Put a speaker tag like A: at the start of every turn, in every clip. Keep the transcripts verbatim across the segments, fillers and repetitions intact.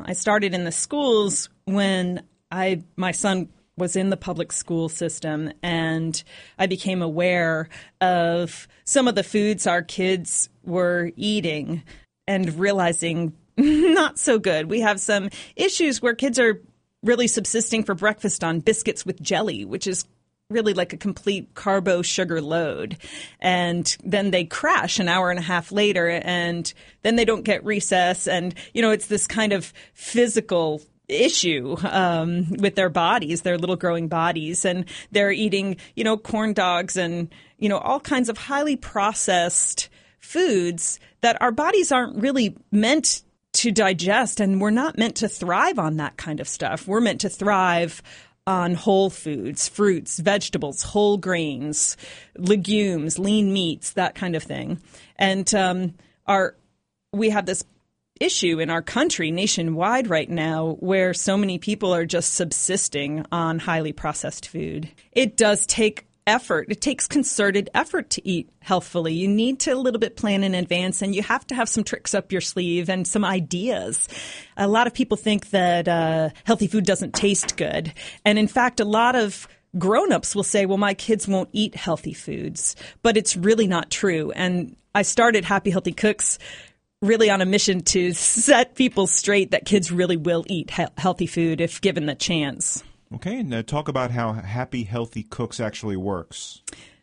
A: I started in the schools when I my son was in the public school system, and I became aware of some of the foods our kids were eating and realizing not so good. We have some issues where kids are really subsisting for breakfast on biscuits with jelly, which is really like a complete carbo sugar load. And then they crash an hour and a half later, and then they don't get recess. And, you know, it's this kind of physical issue um, with their bodies, their little growing bodies. And they're eating, you know, corn dogs and, you know, all kinds of highly processed foods that our bodies aren't really meant to digest. And we're not meant to thrive on that kind of stuff. We're meant to thrive on whole foods, fruits, vegetables, whole grains, legumes, lean meats, that kind of thing. And um, our we have this issue in our country nationwide right now where so many people are just subsisting on highly processed food. It does take effort. It takes concerted effort to eat healthfully. You need to a little bit plan in advance, and you have to have some tricks up your sleeve and some ideas. A lot of people think that uh, healthy food doesn't taste good. And in fact, a lot of grown-ups will say, well, my kids won't eat healthy foods. But it's really not true. And I started Happy Healthy Cooks really on a mission to set people straight that kids really will eat he- healthy food if given the chance.
B: Okay, and uh, talk about how Happy Healthy Cooks actually works.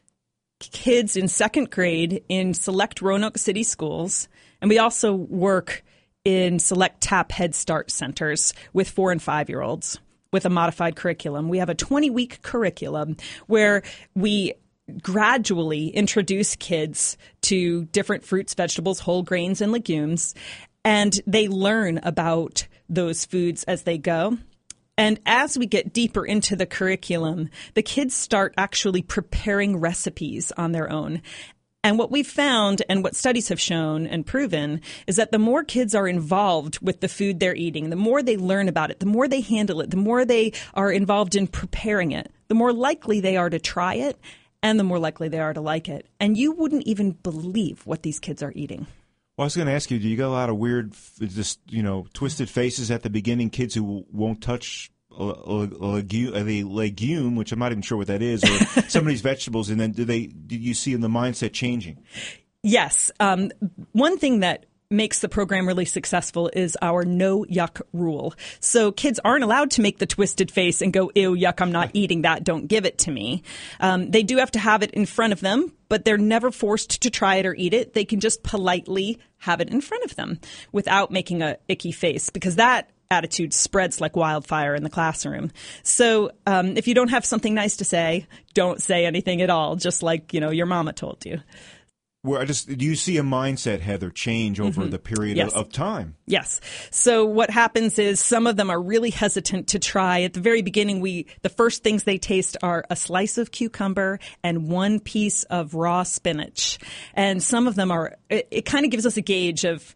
A: Kids in second grade in select Roanoke City schools, and we also work in select TAP Head Start centers with four and five-year-olds with a modified curriculum. We have a twenty-week curriculum where we gradually introduce kids to different fruits, vegetables, whole grains, and legumes, and they learn about those foods as they go. And as we get deeper into the curriculum, the kids start actually preparing recipes on their own. And what we've found and what studies have shown and proven is that the more kids are involved with the food they're eating, the more they learn about it, the more they handle it, the more they are involved in preparing it, the more likely they are to try it, and the more likely they are to like it. And you wouldn't even believe what these kids are eating.
B: Well, I was going to ask you, do you get a lot of weird, just, you know, twisted faces at the beginning, kids who won't touch a, a, a, legume, a legume, which I'm not even sure what that is, or some of these vegetables, and then do they? Do you see in the mindset changing?
A: Yes. Um, one thing that makes the program really successful is our no yuck rule. So kids aren't allowed to make the twisted face and go, ew, yuck, I'm not eating that. Don't give it to me. Um, they do have to have it in front of them, but they're never forced to try it or eat it. They can just politely have it in front of them without making a icky face, because that attitude spreads like wildfire in the classroom. So um, if you don't have something nice to say, don't say anything at all, just like, you know, your mama told you.
B: Well, I just, do you see a mindset, Heather, change over mm-hmm. the period
A: yes.
B: of, of time?
A: Yes. So what happens is some of them are really hesitant to try. At the very beginning, we the first things they taste are a slice of cucumber and one piece of raw spinach. And some of them are, it, it kind of gives us a gauge of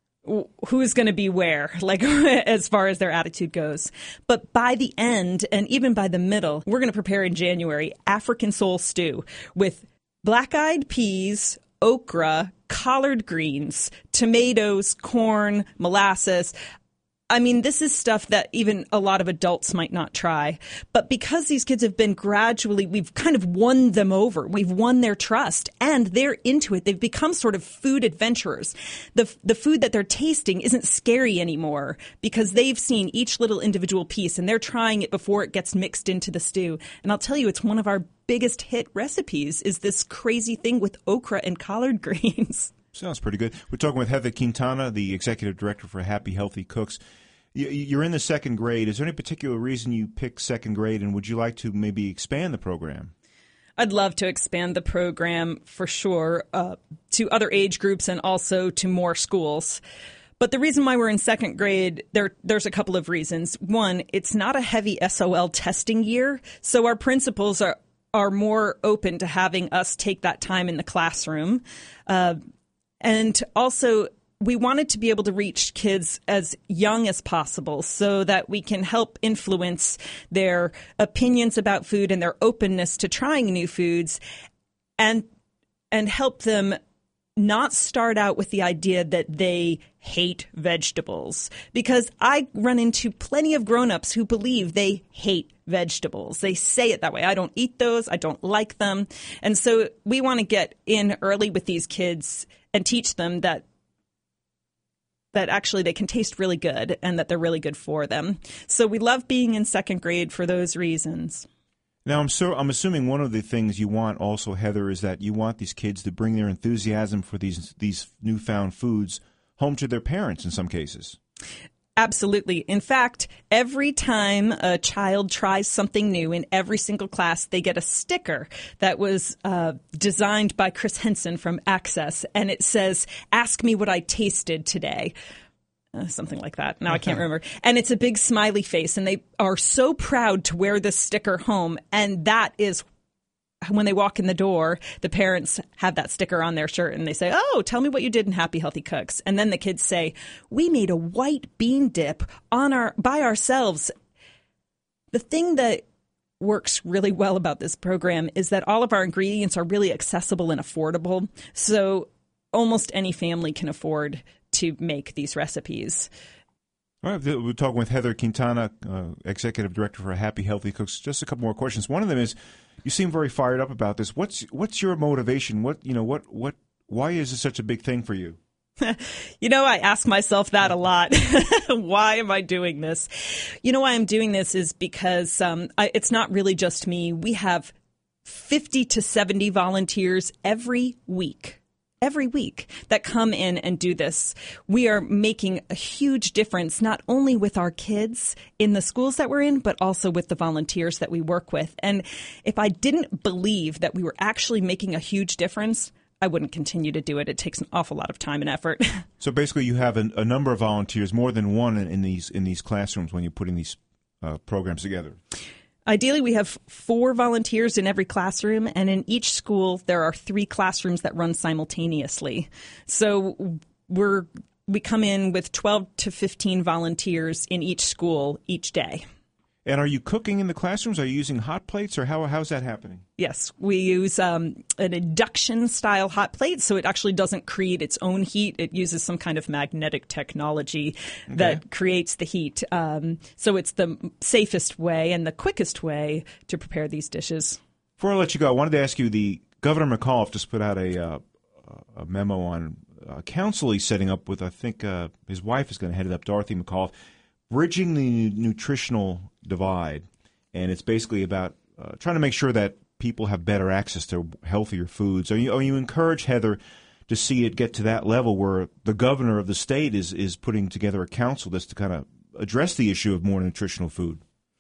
A: who's going to be where, like as far as their attitude goes. But by the end, and even by the middle, we're going to prepare in January African soul stew with black-eyed peas, okra, collard greens, tomatoes, corn, molasses. I mean, this is stuff that even a lot of adults might not try. But because these kids have been gradually, we've kind of won them over. We've won their trust, and they're into it. They've become sort of food adventurers. The the food that they're tasting isn't scary anymore because they've seen each little individual piece, and they're trying it before it gets mixed into the stew. And I'll tell you, it's one of our biggest hit recipes is this crazy thing with okra and collard greens.
B: Sounds pretty good. We're talking with Heather Quintana, the executive director for Happy Healthy Cooks. You're in the second grade. Is there any particular reason you picked second grade, and would you like to maybe expand the program?
A: I'd love to expand the program for sure uh, to other age groups and also to more schools. But the reason why we're in second grade, there, there's a couple of reasons. One, it's not a heavy S O L testing year, so our principals are, are more open to having us take that time in the classroom. Uh, and also, we wanted to be able to reach kids as young as possible so that we can help influence their opinions about food and their openness to trying new foods, and and help them not start out with the idea that they hate vegetables, because I run into plenty of grown-ups who believe they hate vegetables. They say it that way. I don't eat those. I don't like them. And so we want to get in early with these kids and teach them that that actually they can taste really good and that they're really good for them. So we love being in second grade for those reasons.
B: Now, I'm so I'm assuming one of the things you want also, Heather, is that you want these kids to bring their enthusiasm for these these newfound foods home to their parents in some cases.
A: Absolutely. In fact, every time a child tries something new in every single class, they get a sticker that was uh, designed by Chris Henson from Access, and it says, "Ask me what I tasted today." Uh, something like that. Now I can't remember. And it's a big smiley face, and they are so proud to wear this sticker home. And that is when they walk in the door, the parents have that sticker on their shirt and they say, "Oh, tell me what you did in Happy Healthy Cooks." And then the kids say, "We made a white bean dip on our by ourselves." The thing that works really well about this program is that all of our ingredients are really accessible and affordable. So almost any family can afford to make these recipes.
B: All right, we're talking with Heather Quintana, uh, Executive Director for Happy Healthy Cooks. Just a couple more questions. One of them is, you seem very fired up about this. What's what's your motivation? What you know? What what? Why is this such a big thing for you?
A: You know, I ask myself that a lot. Why am I doing this? You know why I'm doing this is because um, I, it's not really just me. We have fifty to seventy volunteers every week. Every week that come in and do this. We are making a huge difference, not only with our kids in the schools that we're in, but also with the volunteers that we work with. And if I didn't believe that we were actually making a huge difference, I wouldn't continue to do it. It takes an awful lot of time and effort.
B: So basically you have a, a number of volunteers, more than one in, in these in these classrooms when you're putting these uh, programs together.
A: Ideally, we have four volunteers in every classroom, and in each school, there are three classrooms that run simultaneously. So we're we come in with twelve to fifteen volunteers in each school each day.
B: And are you cooking in the classrooms? Are you using hot plates, or how how's that happening?
A: Yes, we use um, an induction-style hot plate, so it actually doesn't create its own heat. It uses some kind of magnetic technology okay. that creates the heat. Um, so it's the safest way and the quickest way to prepare these dishes.
B: Before I let you go, I wanted to ask you, the Governor McAuliffe just put out a, uh, a memo on a council he's setting up with, I think uh, his wife is going to head it up, Dorothy McAuliffe, bridging the nutritional divide. And it's basically about uh, trying to make sure that people have better access to healthier foods. Are you, are you encouraged, Heather, to see it get to that level where the governor of the state is, is putting together a council that's to kind of address the issue of more nutritional food?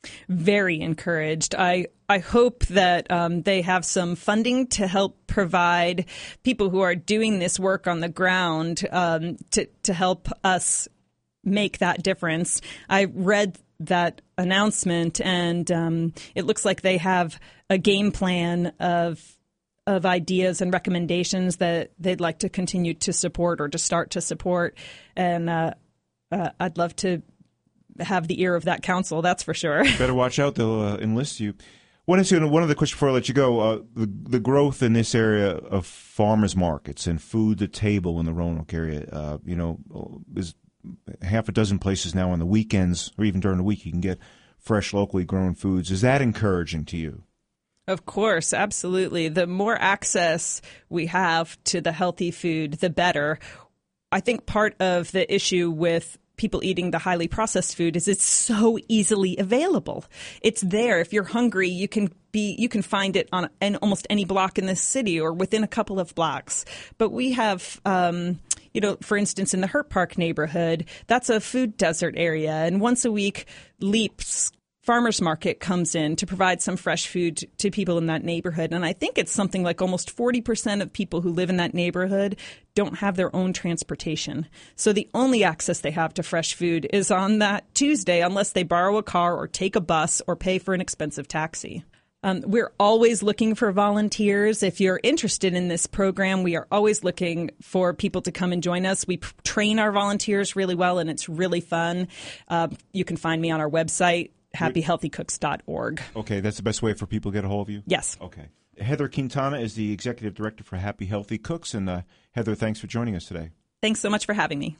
A: Very encouraged. I, I hope that um, they have some funding to help provide people who are doing this work on the ground um, to, to help us make that difference. I read that announcement, and um, it looks like they have a game plan of of ideas and recommendations that they'd like to continue to support or to start to support. And uh, uh, I'd love to have the ear of that council, that's for sure.
B: Better watch out, they'll uh, enlist you. One other question before I let you go. Uh, the, the growth in this area of farmers markets and food to table in the Roanoke area, uh, you know, is half a dozen places now on the weekends or even during the week you can get fresh, locally grown foods. Is that encouraging to you?
A: Of course, absolutely. The more access we have to the healthy food, the better. I think part of the issue with people eating the highly processed food is it's so easily available. It's there. If you're hungry, you can be you can find it on an, almost any block in this city or within a couple of blocks. But we have, um, you know, for instance, in the Hurt Park neighborhood, that's a food desert area. And once a week, Leap's Farmers Market comes in to provide some fresh food to people in that neighborhood. And I think it's something like almost forty percent of people who live in that neighborhood don't have their own transportation. So the only access they have to fresh food is on that Tuesday, unless they borrow a car or take a bus or pay for an expensive taxi. Um, we're always looking for volunteers. If you're interested in this program, we are always looking for people to come and join us. We p- train our volunteers really well, and it's really fun. Uh, you can find me on our website, happy healthy cooks dot org.
B: Okay, that's the best way for people to get a hold of you?
A: Yes.
B: Okay. Heather Quintana is the Executive Director for Happy Healthy Cooks. And uh, Heather, thanks for joining us today.
A: Thanks so much for having me.